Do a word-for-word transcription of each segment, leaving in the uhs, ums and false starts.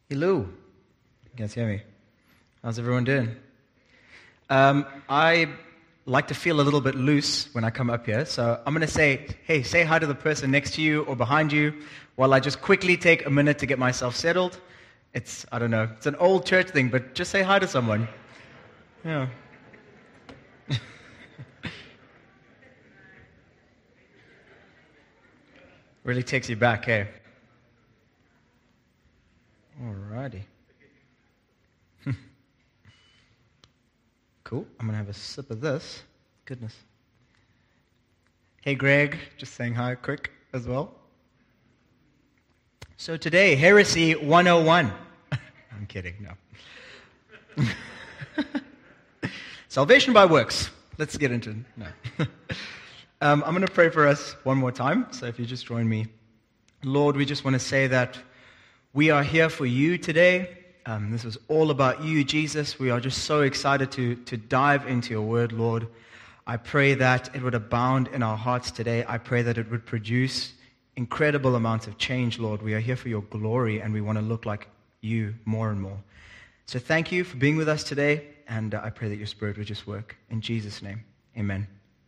Hello. You guys hear me? How's everyone doing? Um, I like to feel a little bit loose when I come up here, so I'm going to say, hey, say hi to the person next to you or behind you while I just quickly take a minute to get myself settled. It's, I don't know, it's an old church thing, but just say hi to someone. Yeah. Really takes you back, hey? Alrighty. Cool. I'm going to have a sip of this. Goodness. Hey, Greg. Just saying hi quick as well. So today, Heresy one oh one. I'm kidding, no. Salvation by works. Let's get into it. No. um, I'm going to pray for us one more time. So if you just join me. Lord, we just want to say that we are here for you today. Um, this is all about you, Jesus. We are just so excited to, to dive into your word, Lord. I pray that it would abound in our hearts today. I pray that it would produce incredible amounts of change, Lord. We are here for your glory, and we want to look like you more and more. So thank you for being with us today, and uh, I pray that your Spirit would just work. In Jesus' name, amen.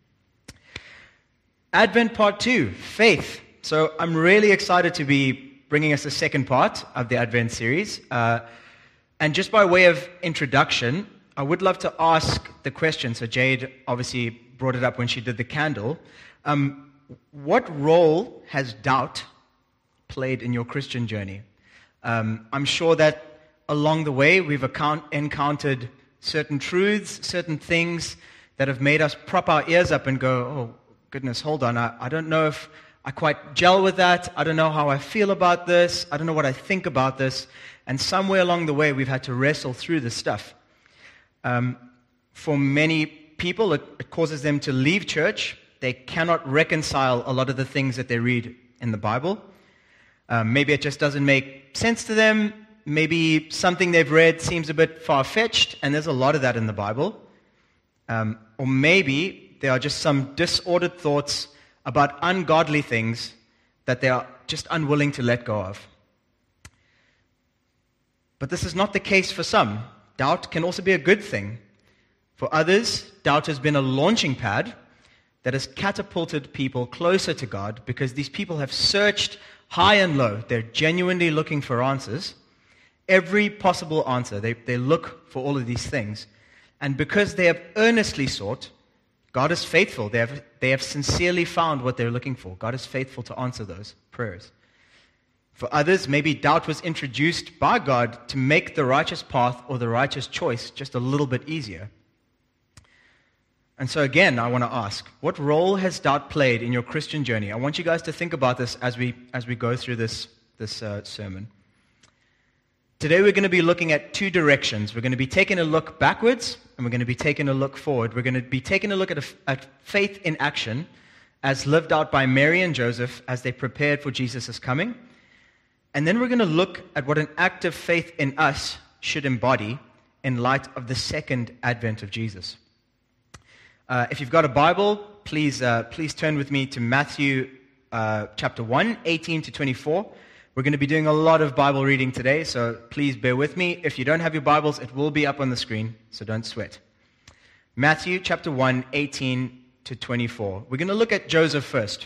Advent Part two, Faith. So I'm really excited to be bringing us the second part of the Advent series. Uh, and just by way of introduction, I would love to ask the question. So Jade obviously brought it up when she did the candle. Um, what role has doubt played in your Christian journey? Um, I'm sure that along the way we've account- encountered certain truths, certain things that have made us prop our ears up and go, oh, goodness, hold on, I, I don't know if I quite gel with that. I don't know how I feel about this. I don't know what I think about this. And somewhere along the way, we've had to wrestle through this stuff. Um, for many people, it, it causes them to leave church. They cannot reconcile a lot of the things that they read in the Bible. Um, maybe it just doesn't make sense to them. Maybe something they've read seems a bit far-fetched, and there's a lot of that in the Bible. Um, or maybe there are just some disordered thoughts about ungodly things that they are just unwilling to let go of. But this is not the case for some. Doubt can also be a good thing. For others, doubt has been a launching pad that has catapulted people closer to God because these people have searched high and low. They're genuinely looking for answers. Every possible answer. They, they look for all of these things. And because they have earnestly sought, God is faithful. They have, they have sincerely found what they're looking for. God is faithful to answer those prayers. For others, maybe doubt was introduced by God to make the righteous path or the righteous choice just a little bit easier. And so again, I want to ask, what role has doubt played in your Christian journey? I want you guys to think about this as we as we go through this, this uh, sermon. Today we're going to be looking at two directions. We're going to be taking a look backwards, and we're going to be taking a look forward. We're going to be taking a look at, a, at faith in action as lived out by Mary and Joseph as they prepared for Jesus' coming. And then we're going to look at what an act of faith in us should embody in light of the second advent of Jesus. Uh, if you've got a Bible, please, uh, please turn with me to Matthew uh, chapter one, eighteen to twenty-four. We're going to be doing a lot of Bible reading today, so please bear with me. If you don't have your Bibles, it will be up on the screen, so don't sweat. Matthew chapter one, eighteen to twenty-four. We're going to look at Joseph first.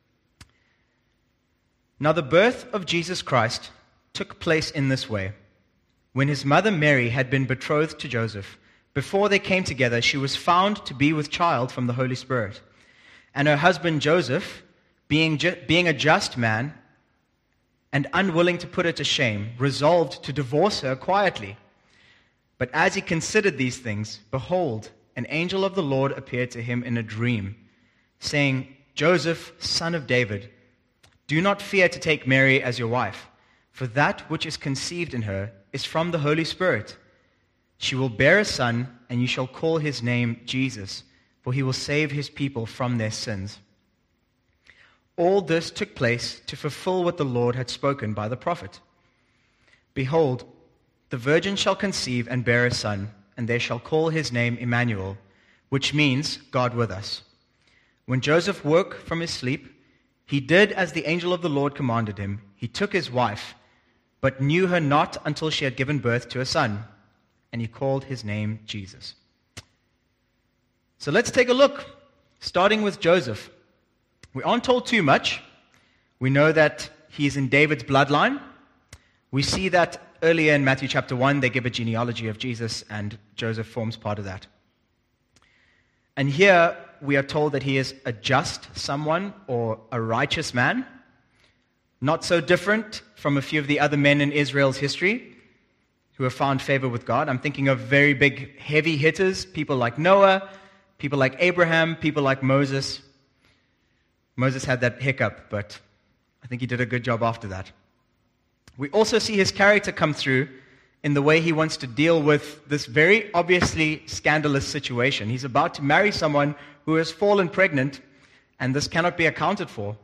Now the birth of Jesus Christ took place in this way. When his mother Mary had been betrothed to Joseph, before they came together, she was found to be with child from the Holy Spirit. And her husband Joseph, being, ju- being a just man, and unwilling to put her to shame, resolved to divorce her quietly. But as he considered these things, behold, an angel of the Lord appeared to him in a dream, saying, Joseph, son of David, do not fear to take Mary as your wife, for that which is conceived in her is from the Holy Spirit. She will bear a son, and you shall call his name Jesus, for he will save his people from their sins. All this took place to fulfill what the Lord had spoken by the prophet. Behold, the virgin shall conceive and bear a son, and they shall call his name Emmanuel, which means God with us. When Joseph woke from his sleep, he did as the angel of the Lord commanded him. He took his wife, but knew her not until she had given birth to a son, and he called his name Jesus. So let's take a look, starting with Joseph. We aren't told too much. We know that he's in David's bloodline. We see that earlier in Matthew chapter one, they give a genealogy of Jesus, and Joseph forms part of that. And here we are told that he is a just someone or a righteous man, not so different from a few of the other men in Israel's history who have found favor with God. I'm thinking of very big, heavy hitters, people like Noah, people like Abraham, people like Moses. Moses had that hiccup, but I think he did a good job after that. We also see his character come through in the way he wants to deal with this very obviously scandalous situation. He's about to marry someone who has fallen pregnant, and this cannot be accounted for.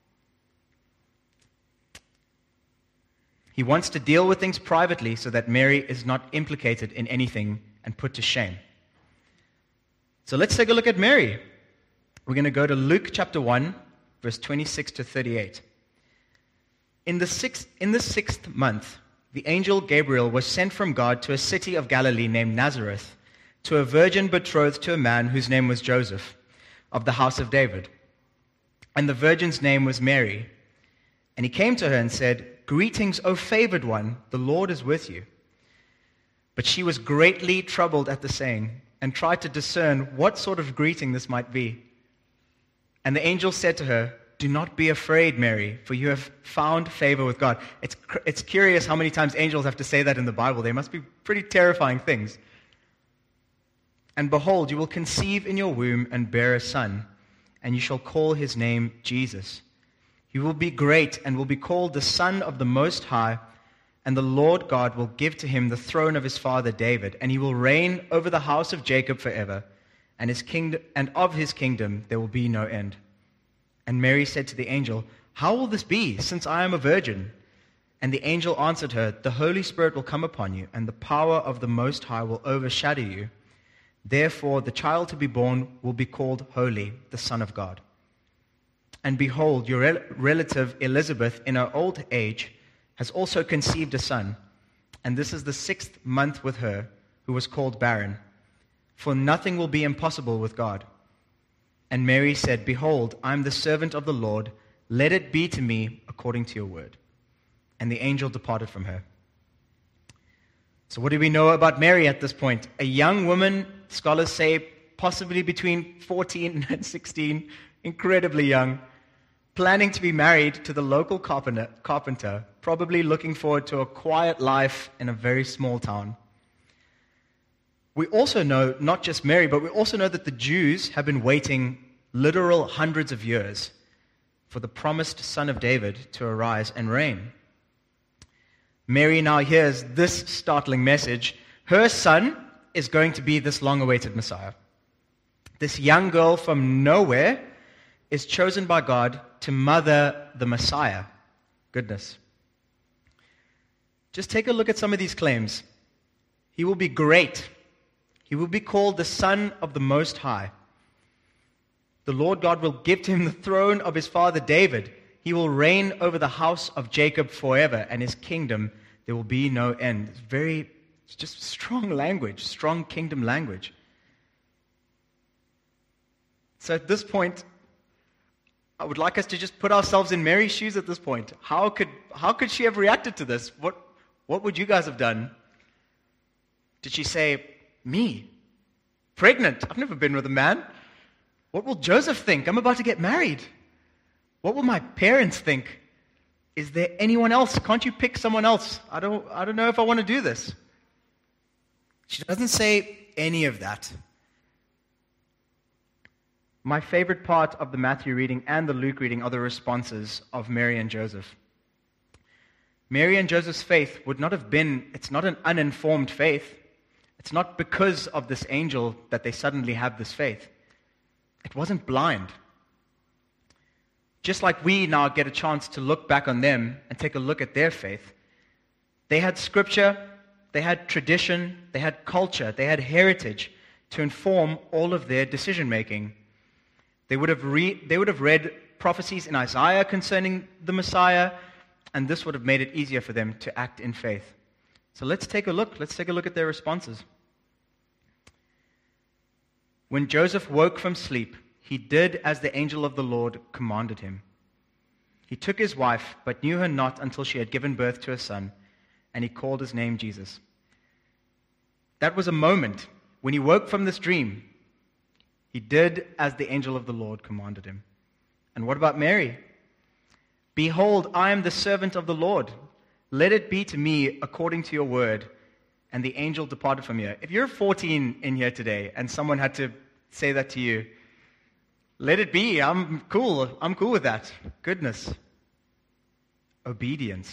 He wants to deal with things privately so that Mary is not implicated in anything and put to shame. So let's take a look at Mary. We're going to go to Luke chapter one, verse twenty-six to thirty-eight. In the sixth, in the sixth month, the angel Gabriel was sent from God to a city of Galilee named Nazareth, to a virgin betrothed to a man whose name was Joseph, of the house of David. And the virgin's name was Mary. And he came to her and said, "Greetings, O favored one, the Lord is with you." But she was greatly troubled at the saying, and tried to discern what sort of greeting this might be. And the angel said to her, "Do not be afraid, Mary, for you have found favor with God." It's, it's curious how many times angels have to say that in the Bible. They must be pretty terrifying things. "And behold, you will conceive in your womb and bear a son, and you shall call his name Jesus. He will be great and will be called the Son of the Most High, and the Lord God will give to him the throne of his father David, and he will reign over the house of Jacob forever, and his kingdom, and of his kingdom there will be no end." And Mary said to the angel, "How will this be, since I am a virgin?" And the angel answered her, "The Holy Spirit will come upon you, and the power of the Most High will overshadow you. Therefore, the child to be born will be called Holy, the Son of God. And behold, your rel- relative Elizabeth, in her old age, has also conceived a son, and this is the sixth month with her, who was called barren. For nothing will be impossible with God." And Mary said, "Behold, I am the servant of the Lord. Let it be to me according to your word." And the angel departed from her. So what do we know about Mary at this point? A young woman, scholars say possibly between fourteen and sixteen, incredibly young, planning to be married to the local carpenter, carpenter, probably looking forward to a quiet life in a very small town. We also know, not just Mary, but we also know that the Jews have been waiting literal hundreds of years for the promised Son of David to arise and reign. Mary now hears this startling message. Her son is going to be this long-awaited Messiah. This young girl from nowhere is chosen by God to mother the Messiah. Goodness. Just take a look at some of these claims. He will be great. He will be called the Son of the Most High. The Lord God will give to him the throne of his father David. He will reign over the house of Jacob forever, and his kingdom there will be no end. It's very, it's just strong language, strong kingdom language. So at this point, I would like us to just put ourselves in Mary's shoes at this point. How could how could she have reacted to this? What what would you guys have done? Did she say, "Me? Pregnant? I've never been with a man. What will Joseph think? I'm about to get married. What will my parents think? Is there anyone else? Can't you pick someone else? I don't I don't know if I want to do this." She doesn't say any of that. My favorite part of the Matthew reading and the Luke reading are the responses of Mary and Joseph. Mary and Joseph's faith would not have been, it's not an uninformed faith. It's not because of this angel that they suddenly have this faith. It wasn't blind. Just like we now get a chance to look back on them and take a look at their faith, they had scripture, they had tradition, they had culture, they had heritage to inform all of their decision-making. They would have re- they would have read prophecies in Isaiah concerning the Messiah, and this would have made it easier for them to act in faith. So let's take a look. Let's take a look at their responses. When Joseph woke from sleep, he did as the angel of the Lord commanded him. He took his wife, but knew her not until she had given birth to a son, and he called his name Jesus. That was a moment when he woke from this dream. He did as the angel of the Lord commanded him. And what about Mary? Behold, I am the servant of the Lord. Let it be to me according to your word. And the angel departed from here. If you're fourteen in here today and someone had to say that to you, let it be. I'm cool. I'm cool with that. Goodness. Obedience.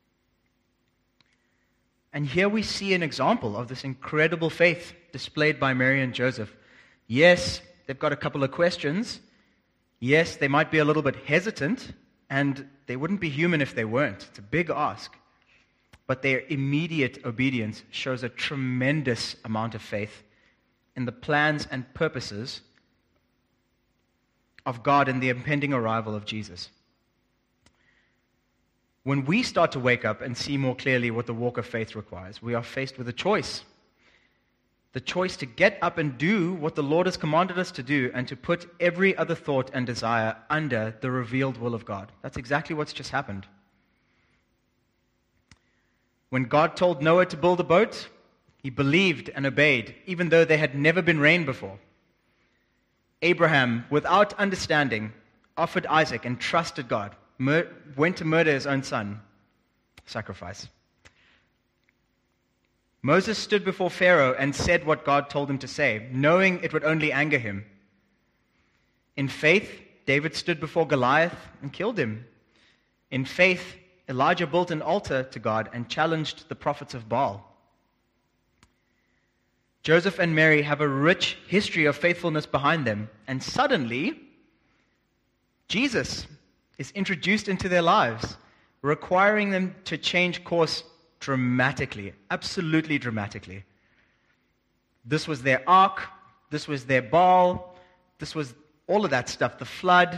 And here we see an example of this incredible faith displayed by Mary and Joseph. Yes, they've got a couple of questions. Yes, they might be a little bit hesitant, and they wouldn't be human if they weren't. It's a big ask. But their immediate obedience shows a tremendous amount of faith in the plans and purposes of God and the impending arrival of Jesus. When we start to wake up and see more clearly what the walk of faith requires, we are faced with a choice. The choice to get up and do what the Lord has commanded us to do and to put every other thought and desire under the revealed will of God. That's exactly what's just happened. When God told Noah to build a boat, he believed and obeyed, even though there had never been rain before. Abraham, without understanding, offered Isaac and trusted God, mur- went to murder his own son, sacrifice. Moses stood before Pharaoh and said what God told him to say, knowing it would only anger him. In faith, David stood before Goliath and killed him. In faith, Elijah built an altar to God and challenged the prophets of Baal. Joseph and Mary have a rich history of faithfulness behind them, and suddenly, Jesus is introduced into their lives, requiring them to change course dramatically, absolutely dramatically. This was their ark, this was their Baal, this was all of that stuff, the flood.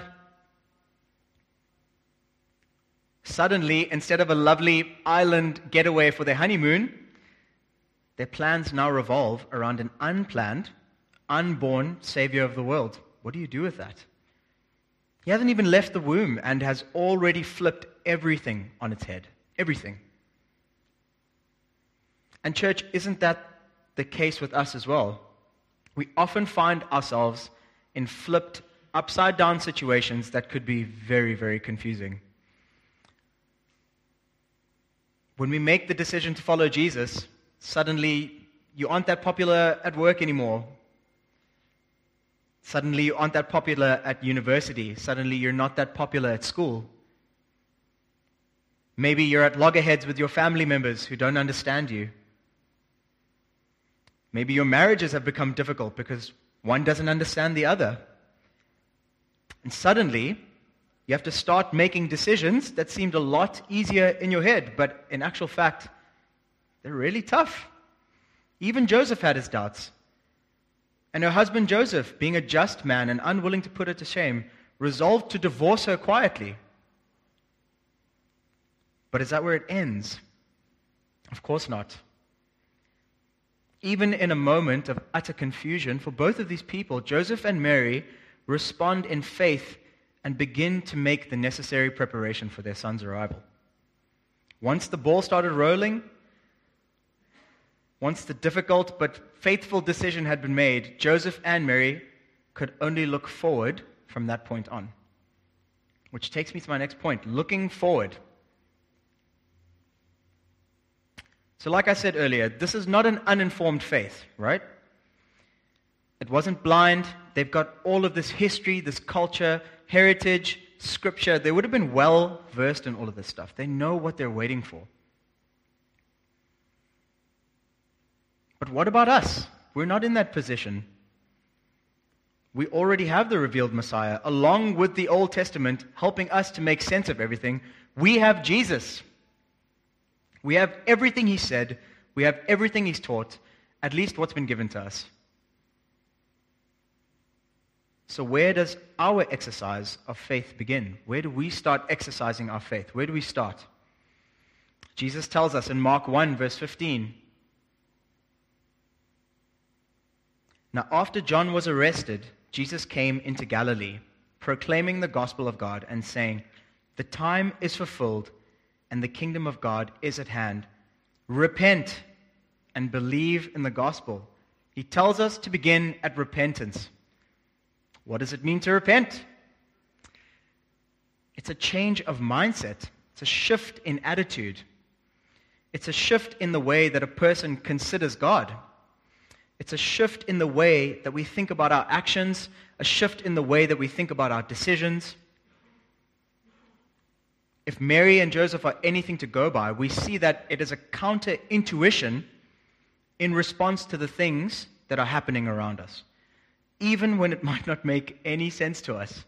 Suddenly, instead of a lovely island getaway for their honeymoon, their plans now revolve around an unplanned, unborn Savior of the world. What do you do with that? He hasn't even left the womb and has already flipped everything on its head. Everything. And church, isn't that the case with us as well? We often find ourselves in flipped, upside-down situations that could be very, very confusing. When we make the decision to follow Jesus, suddenly you aren't that popular at work anymore. Suddenly you aren't that popular at university. Suddenly you're not that popular at school. Maybe you're at loggerheads with your family members who don't understand you. Maybe your marriages have become difficult because one doesn't understand the other. And suddenly, you have to start making decisions that seemed a lot easier in your head, but in actual fact, they're really tough. Even Joseph had his doubts. And her husband Joseph, being a just man and unwilling to put her to shame, resolved to divorce her quietly. But is that where it ends? Of course not. Even in a moment of utter confusion for both of these people, Joseph and Mary respond in faith and begin to make the necessary preparation for their son's arrival. Once the ball started rolling, once the difficult but faithful decision had been made, Joseph and Mary could only look forward from that point on. Which takes me to my next point, looking forward. So like I said earlier, this is not an uninformed faith, right? It wasn't blind. They've got all of this history, this culture, heritage, scripture. They would have been well versed in all of this stuff. They know what they're waiting for. But what about us? We're not in that position. We already have the revealed Messiah, along with the Old Testament, helping us to make sense of everything. We have Jesus. We have everything he said. We have everything he's taught, at least what's been given to us. So where does our exercise of faith begin? Where do we start exercising our faith? Where do we start? Jesus tells us in Mark one, verse fifteen, "Now after John was arrested, Jesus came into Galilee, proclaiming the gospel of God and saying, 'The time is fulfilled, and the kingdom of God is at hand. Repent and believe in the gospel.'" He tells us to begin at repentance. What does it mean to repent? It's a change of mindset. It's a shift in attitude. It's a shift in the way that a person considers God. It's a shift in the way that we think about our actions, a shift in the way that we think about our decisions. If Mary and Joseph are anything to go by, we see that it is a counter-intuition in response to the things that are happening around us, even when it might not make any sense to us.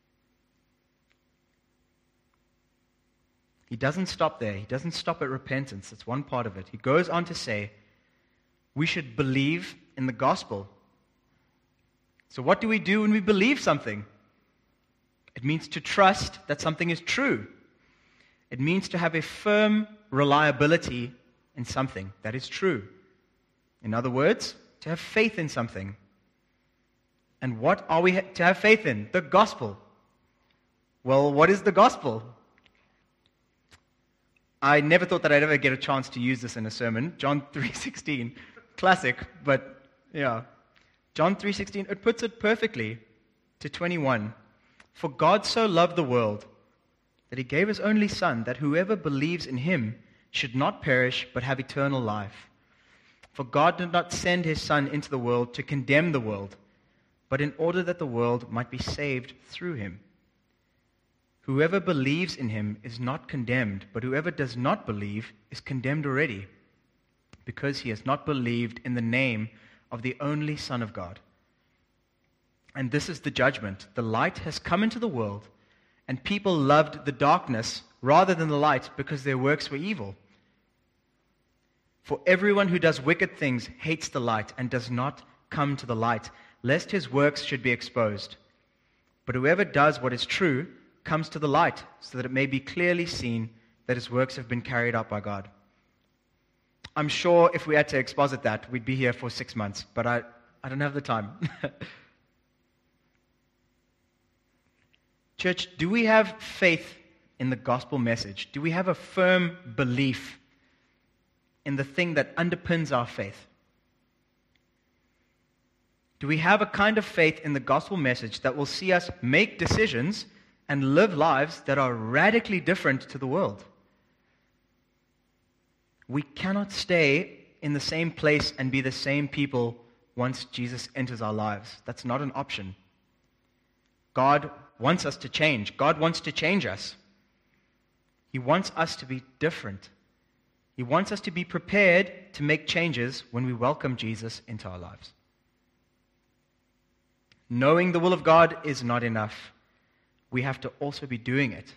He doesn't stop there. He doesn't stop at repentance. That's one part of it. He goes on to say, we should believe in the gospel. So what do we do when we believe something? It means to trust that something is true. It means to have a firm reliability in something that is true. In other words, to have faith in something. And what are we to have faith in? The gospel. Well, what is the gospel? I never thought that I'd ever get a chance to use this in a sermon. John three sixteen, classic, but yeah. John three sixteen, it puts it perfectly to twenty-one. "For God so loved the world that he gave his only Son, that whoever believes in him should not perish but have eternal life. For God did not send his Son into the world to condemn the world, but in order that the world might be saved through him. Whoever believes in him is not condemned, but whoever does not believe is condemned already, because he has not believed in the name of the only Son of God. And this is the judgment. The light has come into the world, and people loved the darkness rather than the light, because their works were evil. For everyone who does wicked things hates the light and does not come to the light, lest his works should be exposed. But whoever does what is true comes to the light, so that it may be clearly seen that his works have been carried out by God." I'm sure if we had to exposit that, we'd be here for six months, but I, I don't have the time. Church, do we have faith in the gospel message? Do we have a firm belief in the thing that underpins our faith? Do we have a kind of faith in the gospel message that will see us make decisions and live lives that are radically different to the world? We cannot stay in the same place and be the same people once Jesus enters our lives. That's not an option. God wants us to change. God wants to change us. He wants us to be different. He wants us to be prepared to make changes when we welcome Jesus into our lives. Knowing the will of God is not enough. We have to also be doing it.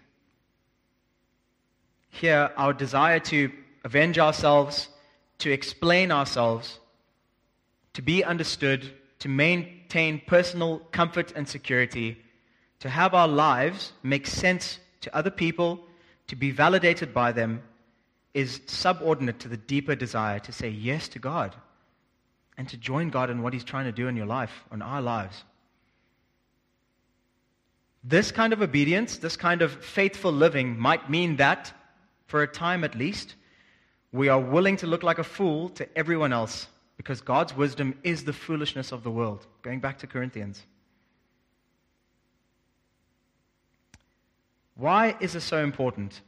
Here, our desire to avenge ourselves, to explain ourselves, to be understood, to maintain personal comfort and security, to have our lives make sense to other people, to be validated by them, is subordinate to the deeper desire to say yes to God and to join God in what he's trying to do in your life, in our lives. This kind of obedience, this kind of faithful living might mean that, for a time at least, we are willing to look like a fool to everyone else, because God's wisdom is the foolishness of the world. Going back to Corinthians. Why is this so important?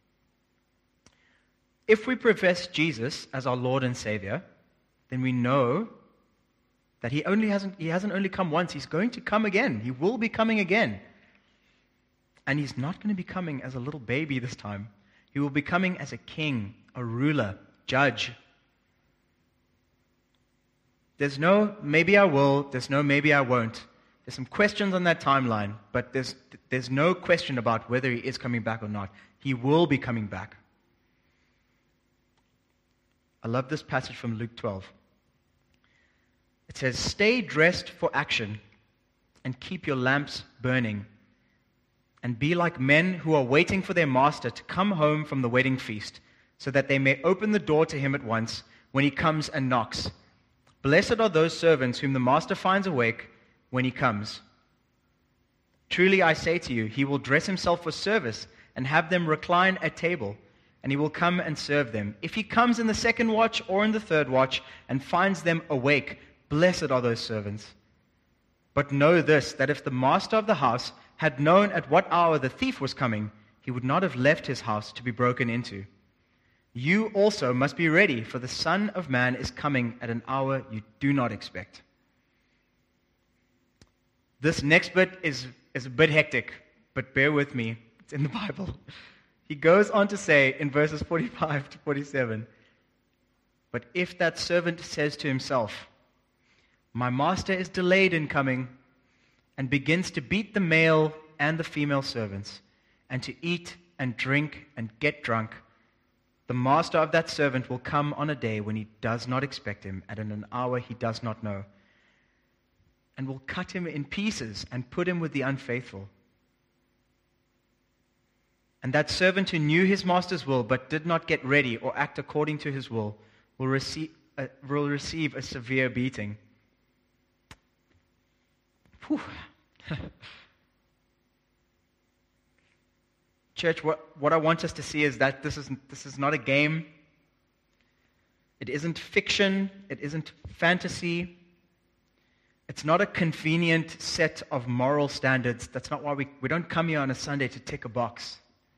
If we profess Jesus as our Lord and Savior, then we know that he only hasn't he hasn't only come once, he's going to come again. He will be coming again. And he's not going to be coming as a little baby this time. He will be coming as a king, a ruler, judge. There's no maybe I will, there's no maybe I won't. There's some questions on that timeline, but there's there's no question about whether he is coming back or not. He will be coming back. I love this passage from Luke twelve. It says, "Stay dressed for action and keep your lamps burning, and be like men who are waiting for their master to come home from the wedding feast, so that they may open the door to him at once when he comes and knocks. Blessed are those servants whom the master finds awake when he comes. Truly I say to you, he will dress himself for service and have them recline at table, and he will come and serve them. If he comes in the second watch or in the third watch and finds them awake, blessed are those servants. But know this, that if the master of the house had known at what hour the thief was coming, he would not have left his house to be broken into. You also must be ready, for the Son of Man is coming at an hour you do not expect. This next bit is, is a bit hectic, but bear with me. It's in the Bible. He goes on to say in verses forty-five to forty-seven, but if that servant says to himself, my master is delayed in coming, and begins to beat the male and the female servants, and to eat and drink and get drunk, the master of that servant will come on a day when he does not expect him, and in an hour he does not know, and will cut him in pieces and put him with the unfaithful. And that servant who knew his master's will but did not get ready or act according to his will will receive, uh, will receive a severe beating. Whew. Church, what, what I want us to see is that this is, this is not a game. It isn't fiction. It isn't fantasy. It's not a convenient set of moral standards. That's not why we, we don't come here on a Sunday to tick a box.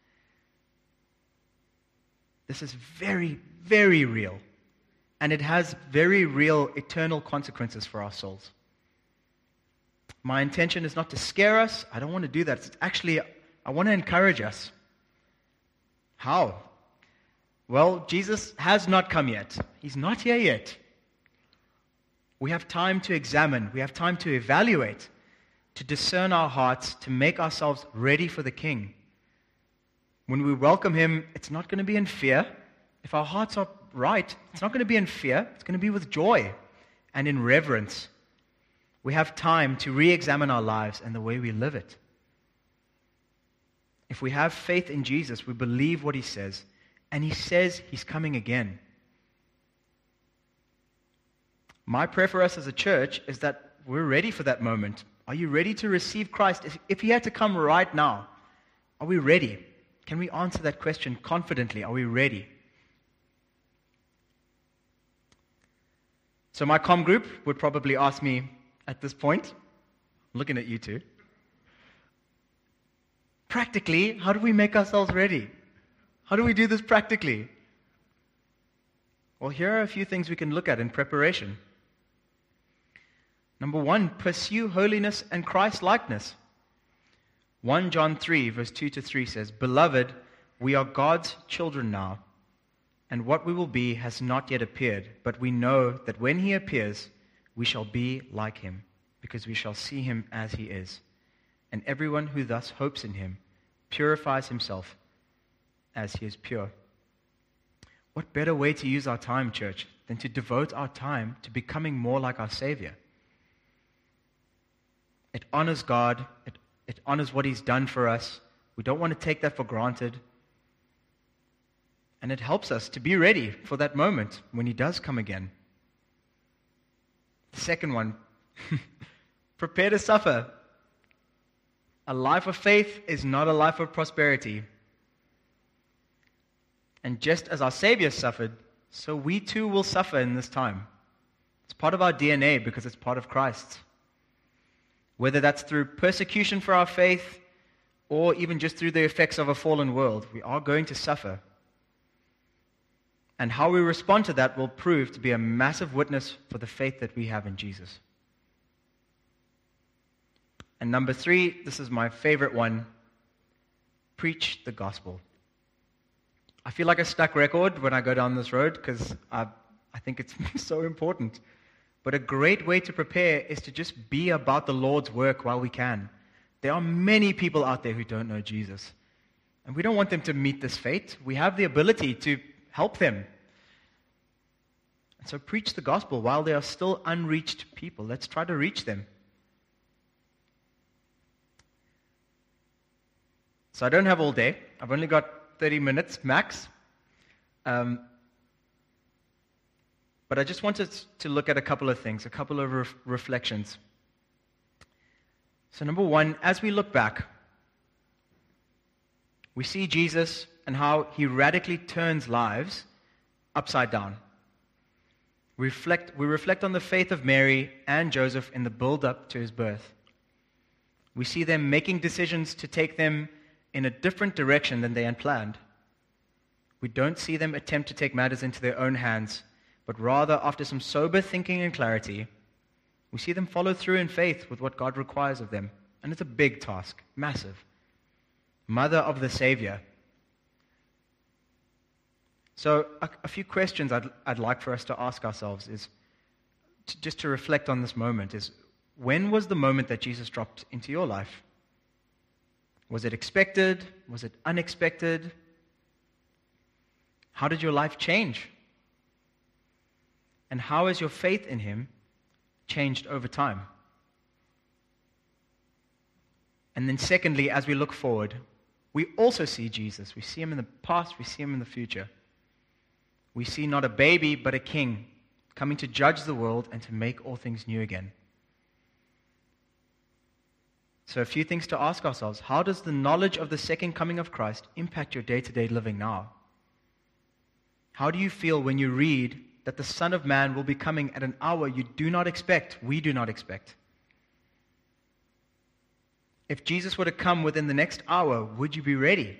This is very, very real. And it has very real eternal consequences for our souls. My intention is not to scare us. I don't want to do that. It's actually, I want to encourage us. How? Well, Jesus has not come yet. He's not here yet. We have time to examine. We have time to evaluate, to discern our hearts, to make ourselves ready for the King. When we welcome him, it's not going to be in fear. If our hearts are right, it's not going to be in fear. It's going to be with joy and in reverence. We have time to re-examine our lives and the way we live it. If we have faith in Jesus, we believe what he says, and he says he's coming again. My prayer for us as a church is that we're ready for that moment. Are you ready to receive Christ? If he had to come right now, are we ready? Can we answer that question confidently? Are we ready? So my comm group would probably ask me at this point, I'm looking at you two, practically, how do we make ourselves ready? How do we do this practically? Well, here are a few things we can look at in preparation. Number one, pursue holiness and Christ-likeness. First John three, verse two to three says, Beloved, we are God's children now, and what we will be has not yet appeared, but we know that when he appears, we shall be like him, because we shall see him as he is. And everyone who thus hopes in him purifies himself as he is pure. What better way to use our time, church, than to devote our time to becoming more like our Savior? It honors God. It, it honors what he's done for us. We don't want to take that for granted. And it helps us to be ready for that moment when he does come again. The second one, prepare to suffer. A life of faith is not a life of prosperity. And just as our Savior suffered, so we too will suffer in this time. It's part of our D N A because it's part of Christ's. Whether that's through persecution for our faith or even just through the effects of a fallen world, we are going to suffer. And how we respond to that will prove to be a massive witness for the faith that we have in Jesus. And number three, this is my favorite one, preach the gospel. I feel like a stuck record when I go down this road because I, I think it's so important. But a great way to prepare is to just be about the Lord's work while we can. There are many people out there who don't know Jesus. And we don't want them to meet this fate. We have the ability to help them. And so preach the gospel while there are still unreached people. Let's try to reach them. So I don't have all day. I've only got thirty minutes max. Um, but I just wanted to look at a couple of things, a couple of ref- reflections. So number one, as we look back, we see Jesus and how he radically turns lives upside down. We reflect, we reflect on the faith of Mary and Joseph in the build-up to his birth. We see them making decisions to take them in a different direction than they had planned. We don't see them attempt to take matters into their own hands, but rather, after some sober thinking and clarity, we see them follow through in faith with what God requires of them. And it's a big task, massive. Mother of the Savior. So a, a few questions I'd, I'd like for us to ask ourselves is, to, just to reflect on this moment, is when was the moment that Jesus dropped into your life? Was it expected? Was it unexpected? How did your life change? And how has your faith in him changed over time? And then secondly, as we look forward, we also see Jesus. We see him in the past, we see him in the future. We see not a baby, but a king coming to judge the world and to make all things new again. So a few things to ask ourselves. How does the knowledge of the second coming of Christ impact your day-to-day living now? How do you feel when you read that the Son of Man will be coming at an hour you do not expect, we do not expect? If Jesus were to come within the next hour, would you be ready?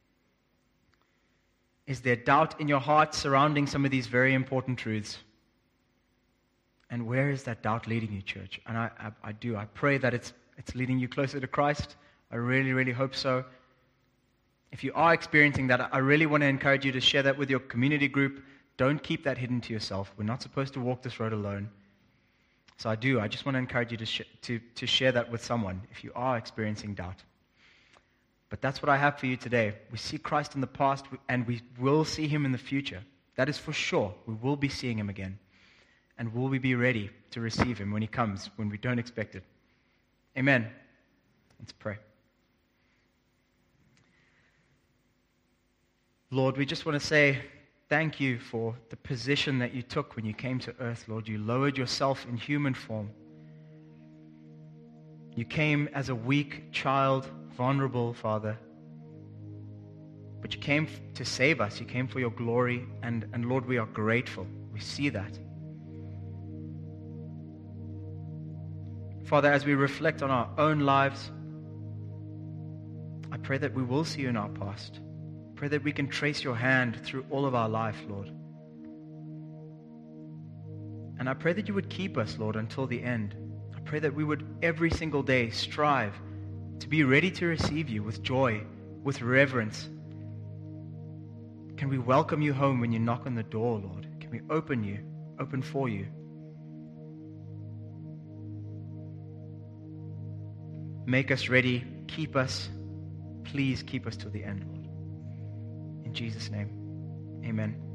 Is there doubt in your heart surrounding some of these very important truths? And where is that doubt leading you, church? And I, I, I do. I pray that it's it's leading you closer to Christ. I really, really hope so. If you are experiencing that, I really want to encourage you to share that with your community group. Don't keep that hidden to yourself. We're not supposed to walk this road alone. So I do. I just want to encourage you to sh- to to share that with someone if you are experiencing doubt. But that's what I have for you today. We see Christ in the past, and we will see him in the future. That is for sure. We will be seeing him again. And will we be ready to receive him when he comes, when we don't expect it? Amen. Let's pray. Lord, we just want to say thank you for the position that you took when you came to earth, Lord. You lowered yourself in human form. You came as a weak child, vulnerable, Father. But you came to save us. You came for your glory. And, and Lord, we are grateful. We see that. Father, as we reflect on our own lives, I pray that we will see you in our past. I pray that we can trace your hand through all of our life, Lord. And I pray that you would keep us, Lord, until the end. I pray that we would every single day strive to be ready to receive you with joy, with reverence. Can we welcome you home when you knock on the door, Lord? Can we open you, open for you? Make us ready. Keep us. Please keep us to the end, Lord. In Jesus' name, amen.